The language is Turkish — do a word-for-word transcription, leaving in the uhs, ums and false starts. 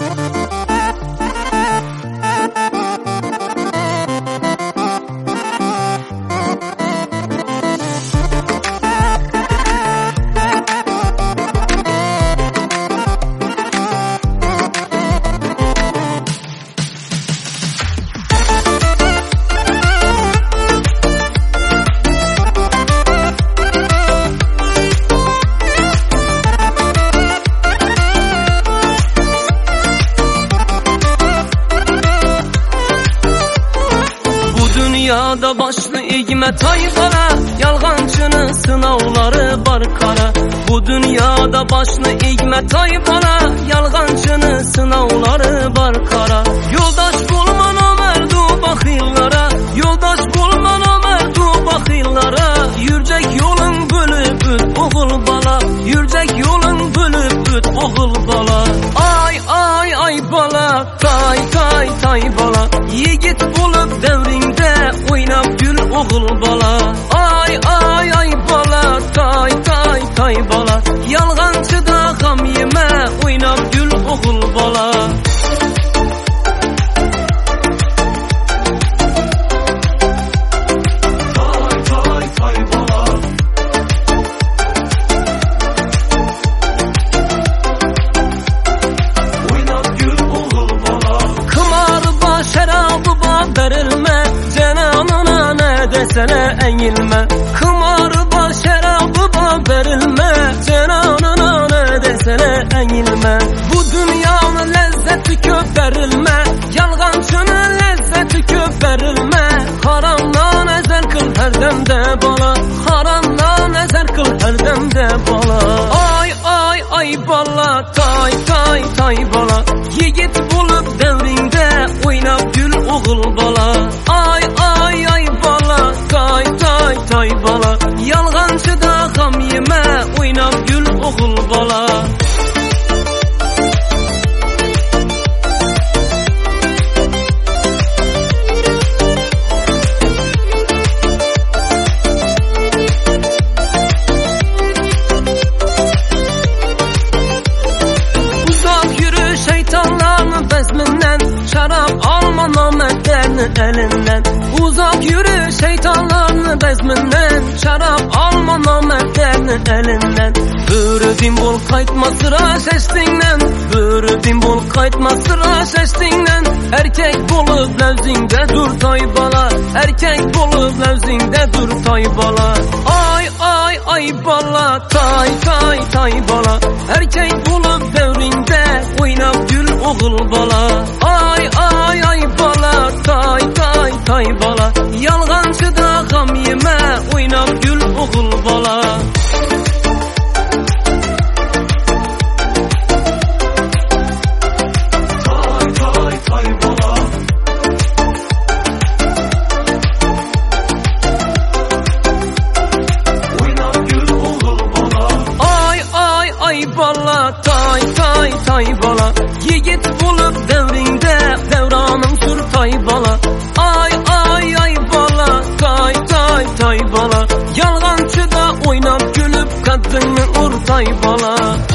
Dünyada başlı igme tayfara, yalgancının sınavları var kara. Bu dünyada başlı igme tayfara, yalgancının sınavları var kara. Yoldaş bulman o merdu bakillara, yoldaş bulman o merdu bakillara. Yürcek yolun bölüp üt oğul bala, yürcek yolun bölüp üt oğul bala. Ay ay ay bala, tay tay tay bala. Yigit bulup devrinde oynap gül oğul bala. Ay ay ay bala, tay tay tay bala. Yalgancıda gam yeme, oynap gül oğul bala. Tay tay tay bala. Oynap gül oğul bala. Kımar ba şerabı ba verilme, cenanına ne desene eğilme. Kımar ba şerabı ba verilme, cenanına ne desene eğilme. Bu dünyanın lezzeti köp verilme, yalgancının lezzeti köp verilme. Haramdan ezer kıl her demde bala, haramdan ezer kıl her demde bala. Ay ay ay bala, tay tay tay bala. Yigit bulup devrinde oynap gül oğul bala. Ay ay ay bala, tay tay tay bala. Yalgancıda gam yeme, oynap gül oğul bala. Uzak yürü şeytanların bezminden, şarap alma namertlerin elinden. Uzak yürü şeytanların bezminden, şarap alma namertlerin elinden. Bürüdün bol kaytma sıra seçtiğinden, bürüdün bol kaytma sıra seçtiğinden. Erkek bulup levzinde dur tay bala, erkek bulup levzinde dur tay bala. Ay ay ay bala, tay tay tay bala. Erkek bulup devrinde oynap gül oğul bala. Ay ay ay bala, tay tay tay bala. Yalgancıda gam yeme, oynap gül oğul bala. Tay tay tay bala. Oynap gül oğul bala. Ay ay ay bala, tay tay tay bala. Yigit bulup devrinde devranın sür tay bala. Ay ay ay bala, tay tay tay bala. Yalgancıda oynap gülüp kadını ur tay bala.